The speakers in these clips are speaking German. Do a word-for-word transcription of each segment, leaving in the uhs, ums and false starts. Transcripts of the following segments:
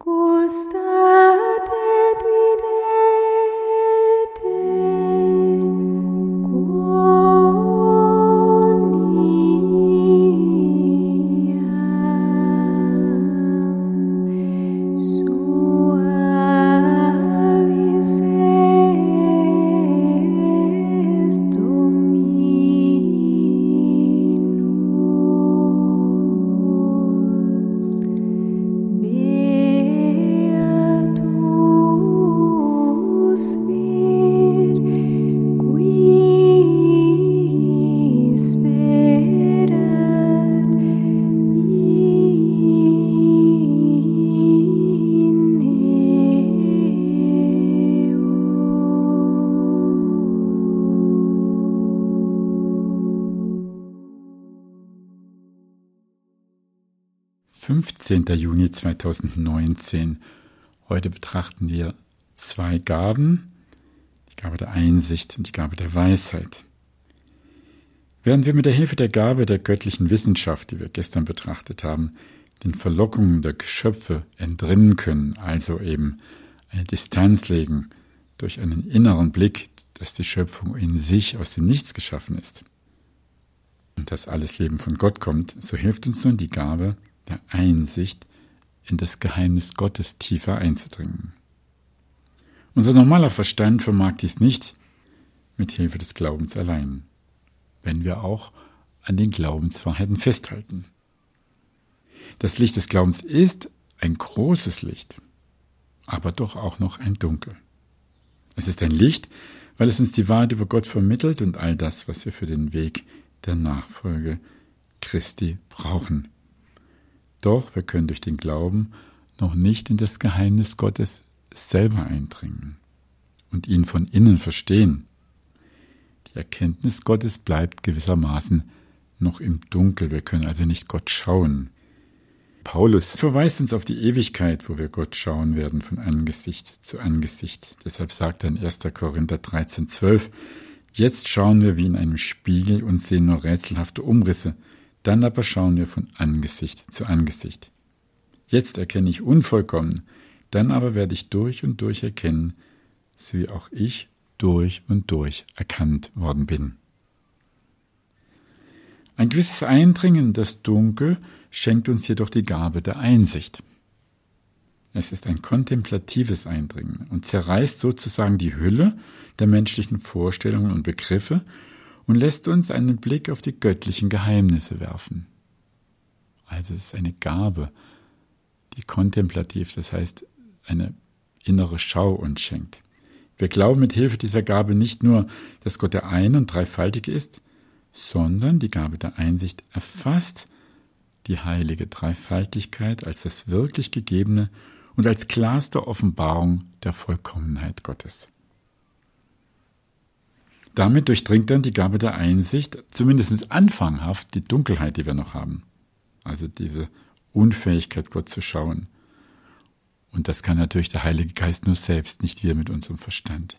fünfzehnter Juni zweitausendneunzehn. Heute betrachten wir zwei Gaben, die Gabe der Einsicht und die Gabe der Weisheit. Während wir mit der Hilfe der Gabe der göttlichen Wissenschaft, die wir gestern betrachtet haben, den Verlockungen der Geschöpfe entrinnen können, also eben eine Distanz legen durch einen inneren Blick, dass die Schöpfung in sich aus dem Nichts geschaffen ist und dass alles Leben von Gott kommt, so hilft uns nun die Gabe der Einsicht, in das Geheimnis Gottes tiefer einzudringen. Unser normaler Verstand vermag dies nicht mit Hilfe des Glaubens allein, wenn wir auch an den Glaubenswahrheiten festhalten. Das Licht des Glaubens ist ein großes Licht, aber doch auch noch ein Dunkel. Es ist ein Licht, weil es uns die Wahrheit über Gott vermittelt und all das, was wir für den Weg der Nachfolge Christi brauchen. Doch wir können durch den Glauben noch nicht in das Geheimnis Gottes selber eindringen und ihn von innen verstehen. Die Erkenntnis Gottes bleibt gewissermaßen noch im Dunkel. Wir können also nicht Gott schauen. Paulus verweist uns auf die Ewigkeit, wo wir Gott schauen werden von Angesicht zu Angesicht. Deshalb sagt er in erster Korinther dreizehn zwölf, jetzt schauen wir wie in einem Spiegel und sehen nur rätselhafte Umrisse. Dann aber schauen wir von Angesicht zu Angesicht. Jetzt erkenne ich unvollkommen, dann aber werde ich durch und durch erkennen, so wie auch ich durch und durch erkannt worden bin. Ein gewisses Eindringen in das Dunkel schenkt uns jedoch die Gabe der Einsicht. Es ist ein kontemplatives Eindringen und zerreißt sozusagen die Hülle der menschlichen Vorstellungen und Begriffe und lässt uns einen Blick auf die göttlichen Geheimnisse werfen. Also es ist eine Gabe, die kontemplativ, das heißt eine innere Schau uns schenkt. Wir glauben mit Hilfe dieser Gabe nicht nur, dass Gott der Ein- und Dreifaltige ist, sondern die Gabe der Einsicht erfasst die heilige Dreifaltigkeit als das wirklich Gegebene und als klarste Offenbarung der Vollkommenheit Gottes. Damit durchdringt dann die Gabe der Einsicht, zumindest anfanghaft, die Dunkelheit, die wir noch haben. Also diese Unfähigkeit, Gott zu schauen. Und das kann natürlich der Heilige Geist nur selbst, nicht wir mit unserem Verstand.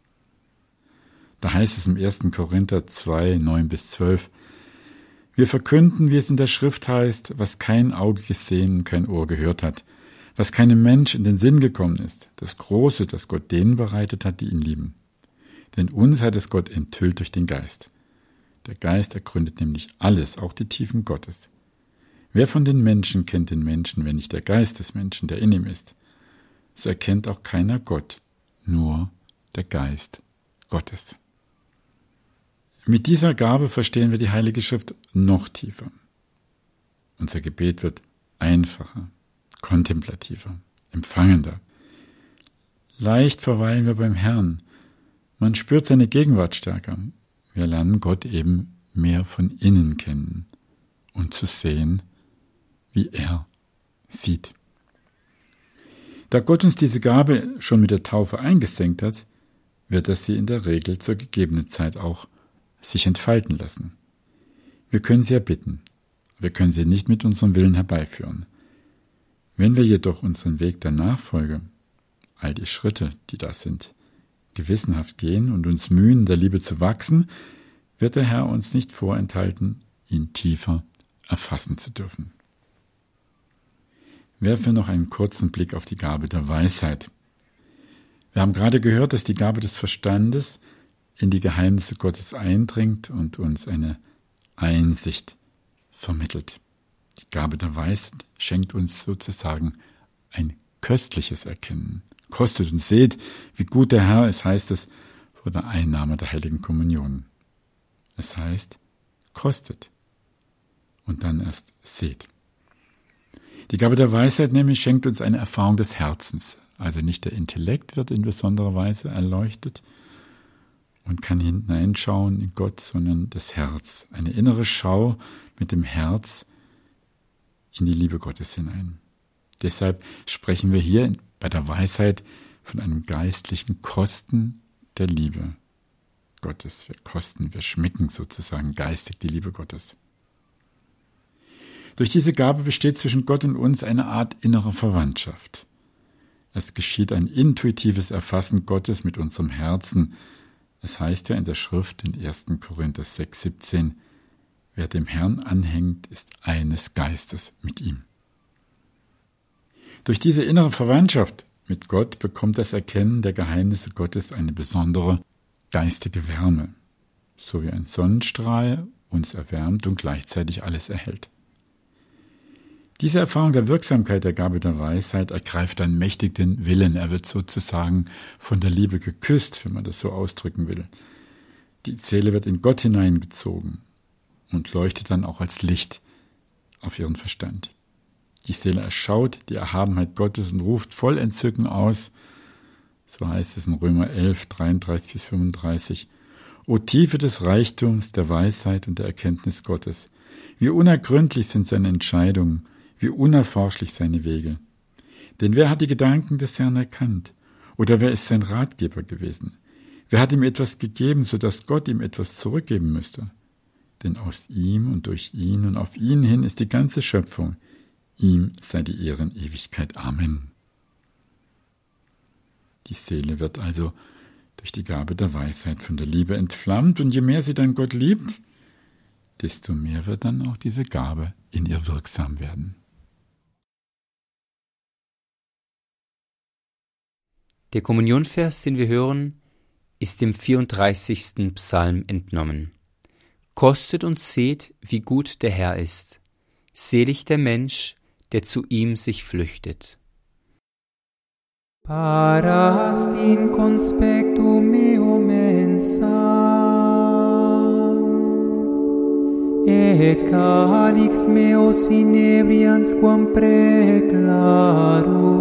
Da heißt es im erster Korinther zwei, neun bis zwölf, wir verkünden, wie es in der Schrift heißt, was kein Auge gesehen, kein Ohr gehört hat, was keinem Mensch in den Sinn gekommen ist, das Große, das Gott denen bereitet hat, die ihn lieben. Denn uns hat es Gott enthüllt durch den Geist. Der Geist ergründet nämlich alles, auch die Tiefen Gottes. Wer von den Menschen kennt den Menschen, wenn nicht der Geist des Menschen, der in ihm ist? So erkennt auch keiner Gott, nur der Geist Gottes. Mit dieser Gabe verstehen wir die Heilige Schrift noch tiefer. Unser Gebet wird einfacher, kontemplativer, empfangender. Leicht verweilen wir beim Herrn. Man spürt seine Gegenwart stärker. Wir lernen Gott eben mehr von innen kennen und zu sehen, wie er sieht. Da Gott uns diese Gabe schon mit der Taufe eingesenkt hat, wird er sie in der Regel zur gegebenen Zeit auch sich entfalten lassen. Wir können sie erbitten, wir können sie nicht mit unserem Willen herbeiführen. Wenn wir jedoch unseren Weg der Nachfolge, all die Schritte, die da sind, gewissenhaft gehen und uns mühen, der Liebe zu wachsen, wird der Herr uns nicht vorenthalten, ihn tiefer erfassen zu dürfen. werfen wir noch einen kurzen Blick auf die Gabe der Weisheit. Wir haben gerade gehört, dass die Gabe des Verstandes in die Geheimnisse Gottes eindringt und uns eine Einsicht vermittelt. Die Gabe der Weisheit schenkt uns sozusagen ein köstliches Erkennen. Kostet und seht, wie gut der Herr ist, heißt es vor der Einnahme der Heiligen Kommunion. Es heißt, kostet und dann erst seht. Die Gabe der Weisheit nämlich schenkt uns eine Erfahrung des Herzens. Also nicht der Intellekt wird in besonderer Weise erleuchtet und kann hineinschauen in Gott, sondern das Herz. Eine innere Schau mit dem Herz in die Liebe Gottes hinein. Deshalb sprechen wir hier bei der Weisheit von einem geistlichen Kosten der Liebe Gottes. Wir kosten, wir schmecken sozusagen geistig die Liebe Gottes. Durch diese Gabe besteht zwischen Gott und uns eine Art innerer Verwandtschaft. Es geschieht ein intuitives Erfassen Gottes mit unserem Herzen. Es heißt ja in der Schrift in erster Korinther sechs, siebzehn, wer dem Herrn anhängt, ist eines Geistes mit ihm. Durch diese innere Verwandtschaft mit Gott bekommt das Erkennen der Geheimnisse Gottes eine besondere geistige Wärme, so wie ein Sonnenstrahl uns erwärmt und gleichzeitig alles erhält. Diese Erfahrung der Wirksamkeit der Gabe der Weisheit ergreift dann mächtig den Willen. Er wird sozusagen von der Liebe geküsst, wenn man das so ausdrücken will. Die Seele wird in Gott hineingezogen und leuchtet dann auch als Licht auf ihren Verstand. Die Seele erschaut die Erhabenheit Gottes und ruft voll Entzücken aus, so heißt es in Römer elf, dreiunddreißig bis fünfunddreißig, O Tiefe des Reichtums, der Weisheit und der Erkenntnis Gottes, wie unergründlich sind seine Entscheidungen, wie unerforschlich seine Wege. Denn wer hat die Gedanken des Herrn erkannt? Oder wer ist sein Ratgeber gewesen? Wer hat ihm etwas gegeben, sodass Gott ihm etwas zurückgeben müsste? Denn aus ihm und durch ihn und auf ihn hin ist die ganze Schöpfung. Ihm sei die Ehre in Ewigkeit. Amen. Die Seele wird also durch die Gabe der Weisheit von der Liebe entflammt, und je mehr sie dann Gott liebt, desto mehr wird dann auch diese Gabe in ihr wirksam werden. Der Kommunionvers, den wir hören, ist dem vierunddreißigsten Psalm entnommen. Kostet und seht, wie gut der Herr ist. Selig der Mensch, der zu ihm sich flüchtet. Parast in conspectum meo mensam, et calix meos inebrians quam preclarum,